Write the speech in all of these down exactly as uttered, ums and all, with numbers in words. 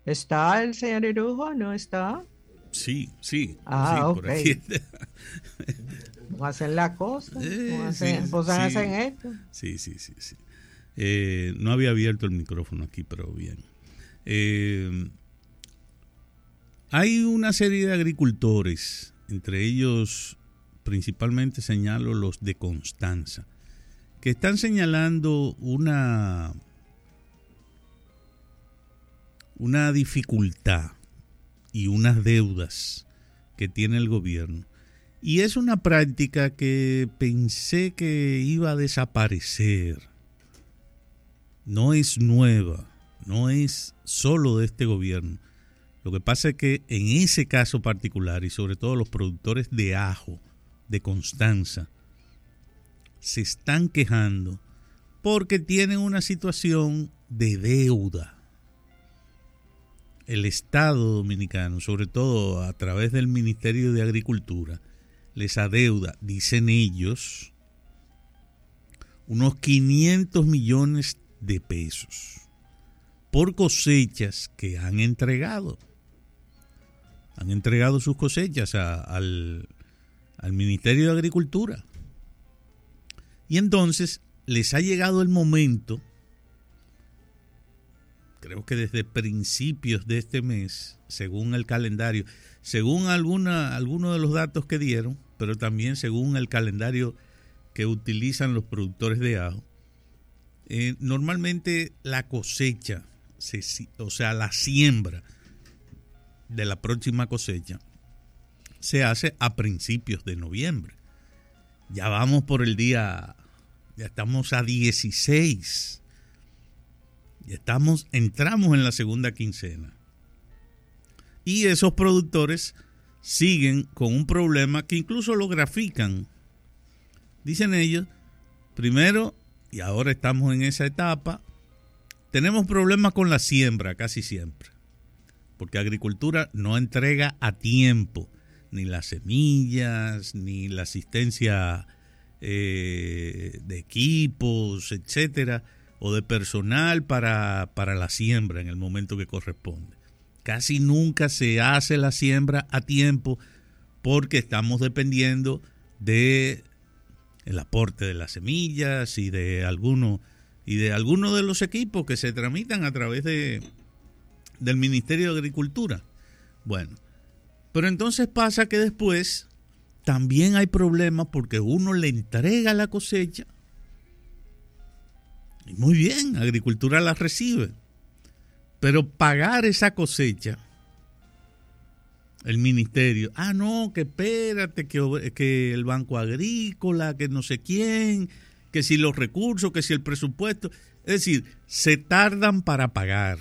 ¿Está el señor Irujo? ¿No está? Sí, sí, sí, Ah, por ok. aquí. ¿Cómo hacen la cosa? ¿Cómo Eh, sí, hacen, pues sí, hacen esto? sí, sí, sí, sí. Eh, no había abierto el micrófono aquí, pero bien. Eh, hay una serie de agricultores, entre ellos principalmente señalo los de Constanza, que están señalando una, una dificultad y unas deudas que tiene el gobierno. Y es una práctica que pensé que iba a desaparecer. No es nueva, no es solo de este gobierno. Lo que pasa es que en ese caso particular, y sobre todo los productores de ajo de Constanza, se están quejando porque tienen una situación de deuda. El Estado dominicano, sobre todo a través del Ministerio de Agricultura, les adeuda, dicen ellos, unos quinientos millones de pesos por cosechas que han entregado. Han entregado sus cosechas a, al, al Ministerio de Agricultura. Y entonces les ha llegado el momento, creo que desde principios de este mes, según el calendario, según alguna, algunos de los datos que dieron, pero también según el calendario que utilizan los productores de ajo, eh, normalmente la cosecha, se, o sea, la siembra de la próxima cosecha, se hace a principios de noviembre. Ya vamos por el día, ya estamos a dieciséis. Ya estamos, entramos en la segunda quincena. Y esos productores siguen con un problema que incluso lo grafican. Dicen ellos, primero, y ahora estamos en esa etapa, tenemos problemas con la siembra casi siempre. Porque agricultura no entrega a tiempo ni las semillas, ni la asistencia eh, de equipos, etcétera, o de personal para, para la siembra en el momento que corresponde. Casi nunca se hace la siembra a tiempo porque estamos dependiendo de el aporte de las semillas y de algunos y de algunos de los equipos que se tramitan a través de del Ministerio de Agricultura. Bueno, pero entonces pasa que después también hay problemas porque uno le entrega la cosecha y muy bien, Agricultura la recibe, pero pagar esa cosecha, el ministerio, ah no, que espérate, que, que el Banco Agrícola, que no sé quién, que si los recursos, que si el presupuesto, es decir, se tardan para pagar.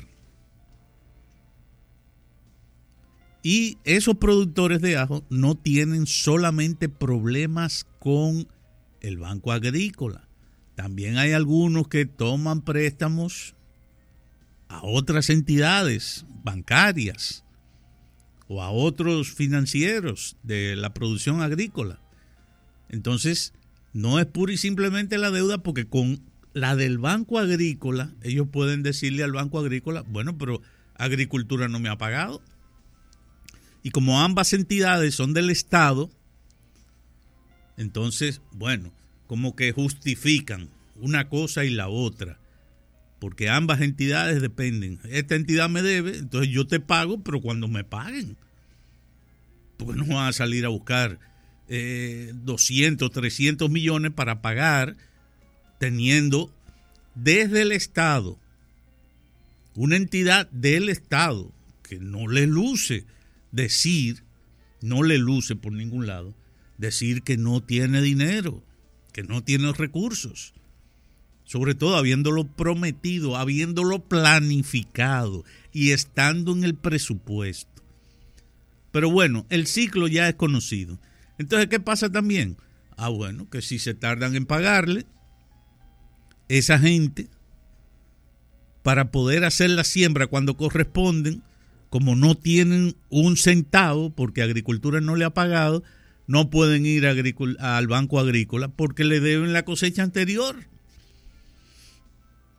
Y esos productores de ajo no tienen solamente problemas con el Banco Agrícola. También hay algunos que toman préstamos a otras entidades bancarias o a otros financieros de la producción agrícola. Entonces, no es pura y simplemente la deuda, porque con la del Banco Agrícola, ellos pueden decirle al Banco Agrícola, bueno, pero Agricultura no me ha pagado. Y como ambas entidades son del Estado, entonces, bueno, como que justifican una cosa y la otra, porque ambas entidades dependen. Esta entidad me debe, entonces yo te pago, pero cuando me paguen. Porque no van a salir a buscar eh, doscientos, trescientos millones para pagar, teniendo desde el Estado, una entidad del Estado que no le luce decir, no le luce por ningún lado, decir que no tiene dinero, que no tiene recursos. Sobre todo habiéndolo prometido, habiéndolo planificado y estando en el presupuesto. Pero bueno, el ciclo ya es conocido. Entonces, ¿qué pasa también? Ah, bueno, que si se tardan en pagarle, esa gente, para poder hacer la siembra cuando corresponden, como no tienen un centavo, porque Agricultura no le ha pagado, no pueden ir a agricul- al Banco Agrícola porque le deben la cosecha anterior.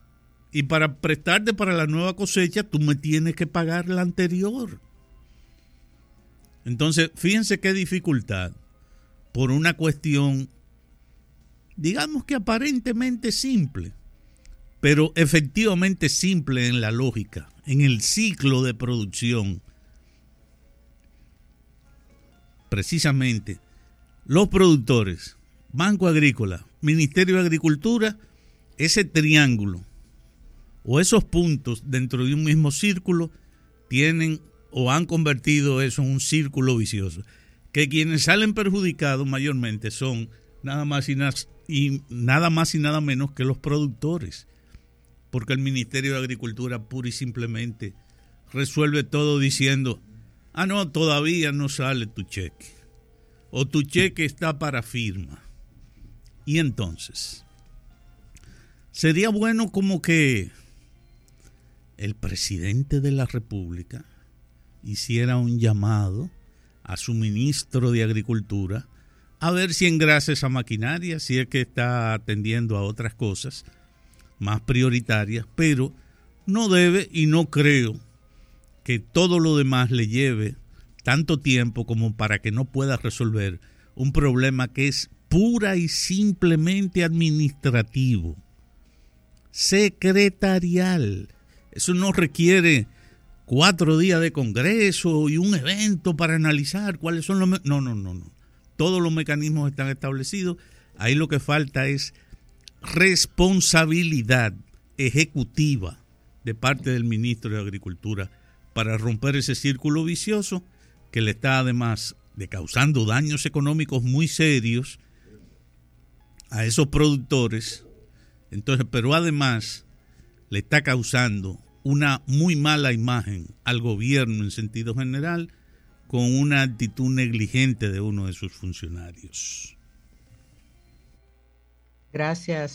Y para prestarte para la nueva cosecha, tú me tienes que pagar la anterior. Entonces, fíjense qué dificultad por una cuestión, digamos que aparentemente simple, pero efectivamente simple en la lógica, en el ciclo de producción. Precisamente, los productores, Banco Agrícola, Ministerio de Agricultura, ese triángulo o esos puntos dentro de un mismo círculo tienen o han convertido eso en un círculo vicioso, que quienes salen perjudicados mayormente son nada más y, na- y nada más y nada menos que los productores, porque el Ministerio de Agricultura pura y simplemente resuelve todo diciendo, ah no, todavía no sale tu cheque, o tu cheque está para firma. Y entonces, sería bueno como que el presidente de la República hiciera un llamado a su ministro de Agricultura a ver si engrasa esa maquinaria, si es que está atendiendo a otras cosas más prioritarias, pero no debe y no creo que todo lo demás le lleve tanto tiempo como para que no pueda resolver un problema que es pura y simplemente administrativo, secretarial. Eso no requiere cuatro días de congreso y un evento para analizar cuáles son los... Me- no, no, no, no. Todos los mecanismos están establecidos. Ahí lo que falta es responsabilidad ejecutiva de parte del ministro de Agricultura para romper ese círculo vicioso que le está además de causando daños económicos muy serios a esos productores. Entonces, pero además le está causando una muy mala imagen al gobierno en sentido general con una actitud negligente de uno de sus funcionarios. Gracias.